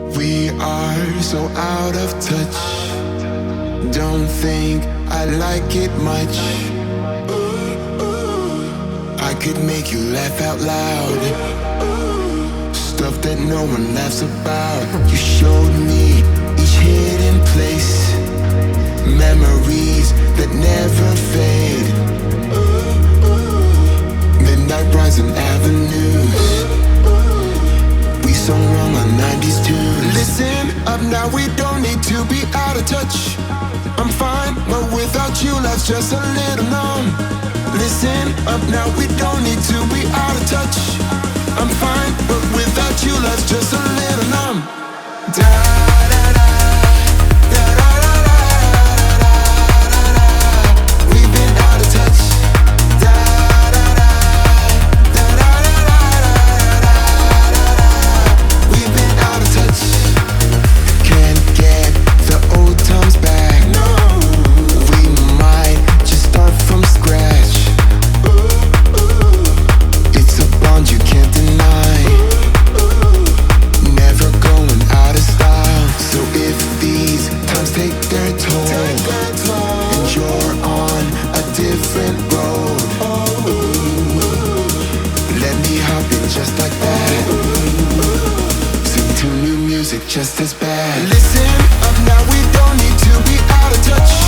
We are so out of touch. Don't think I like it much. I could make you laugh out loud. Stuff that no one laughs about. You showed me each hidden place. Memories that never fade. Midnight rising avenues. We so wrong on 90s tunes. Listen up now, we don't need to be out of touch. I'm fine, but without you life's just a little numb. Listen up now, we don't need to be out of touch. I'm fine, but without you life's just a little numb. Da da da, da da da da da da da. We've been out of touch. Da da da, da da da da da da da. We've been out of touch. Can't get the old times back. No, we might just start from scratch. It's a bond you can't deny. Never going out of style. So if these times take their toll, and you're on a different road, let me hop in just like that. Sing to new music just as bad. Listen up now, we don't need to be out of touch.